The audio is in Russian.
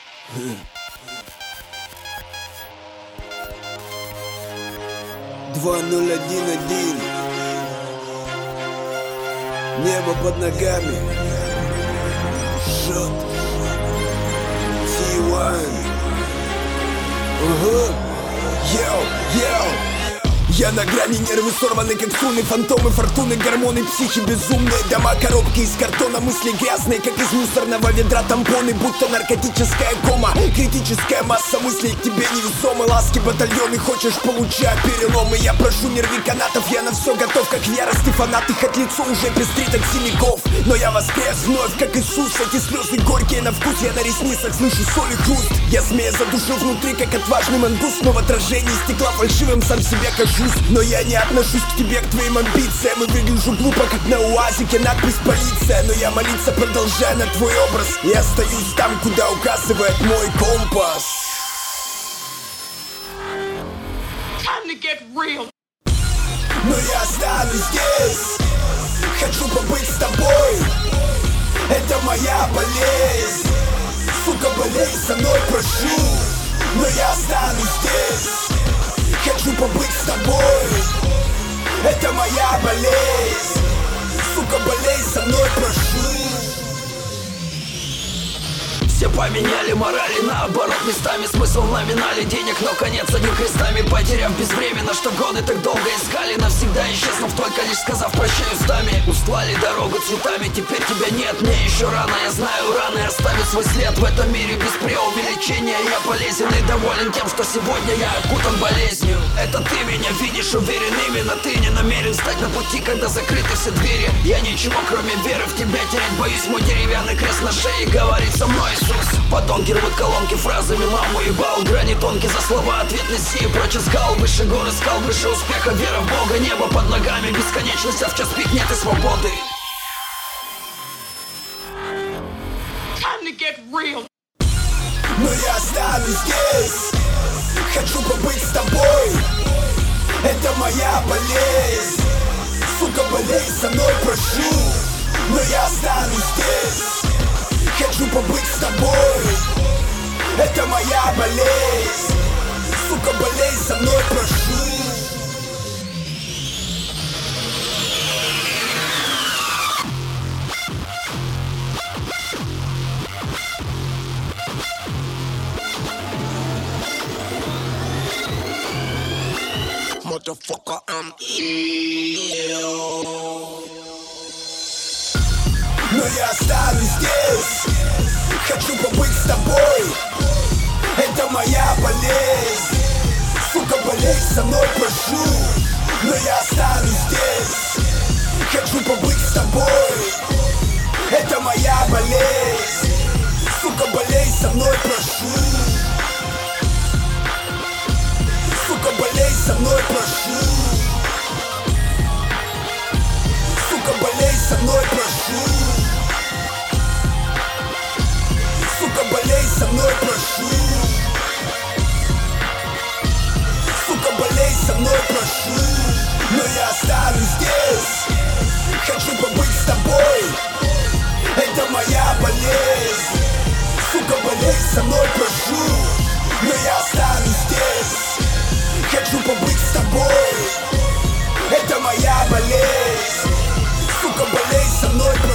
2011. Небо под ногами. Шот. T1. Йоу. Я на грани, нервы сорваны, как струны, фантомы, фортуны, гормоны, психи безумные, дома, коробки из картона, мысли грязные, как из мусорного ведра, тампоны, будто наркотическая кома, критическая масса мыслей к тебе невесомы, ласки, батальоны, хочешь, получай переломы, я прошу, не рви канатов, я на все готов, как в ярости фанат, их от лицо уже пестрит от синяков, но я воскрес вновь, как Иисус, эти слезы горькие на вкус, я на ресницах слышу соль и хруст, я змея задушил внутри, как отважный мангус, но в отражении стекла фальшивым сам себе кажусь. Но я не отношусь к тебе, к твоим амбициям, и выгляжу глупо, как на УАЗике надпись «Полиция». Но я молиться продолжаю на твой образ и остаюсь там, куда указывает мой компас. Но я останусь здесь, хочу побыть с тобой, это моя болезнь. Сука, болей со мной, прошу. Но я останусь здесь, хочу побыть с тобой, это моя болезнь. Сука, болей со мной, прошу. Все поменяли морали, наоборот местами смысл в номинале денег, но конец одним крестами, потеряв безвременно, что годы так долго искали, навсегда исчезнув, только лишь сказав прощай устами. Устлали дорогу цветами, теперь тебя нет, мне еще рано, я знаю раны, оставить свой след в этом мире без преувеличения. Я полезен и доволен тем, что сегодня я окутан болезнью. Это ты меня видишь, уверен, именно ты не намерен стать на пути, когда закрыты все двери. Я ничего, кроме веры в тебя терять боюсь, мой деревянный крест на шее говорит со мной Иисус. Подонки рвут колонки фразами «маму ебал», грани тонкие за слова, ответ неси, прочь искал, выше горы скал, выше успеха, вера в Бога, небо под ногами, бесконечность, а в час пик нет и свободы. Но я останусь здесь, хочу побыть с тобой, это моя болезнь. Сука, болей со мной, прошу. Но я останусь здесь, хочу побыть с тобой, это моя болезнь. Сука, болей со мной, прошу. Motherfucker, I'm ill. Но я останусь здесь, хочу побыть с тобой, это моя болезнь. Сука, болей со мной, прошу. Но я останусь здесь, хочу побыть с тобой, это моя болезнь. Сука, болей со мной, прошу. Сука, болей со мной, прошу. Сука, болей со мной, прошу. Сука, болей со мной, прошу. Сука, болей со мной, прошу. Но я останусь здесь, хочу побыть с тобой, это моя болезнь. Сука, болей со мной, прошу. Но я останусь здесь, хочу побыть с тобой, это моя болезнь. Сука, болей со мной, прошу.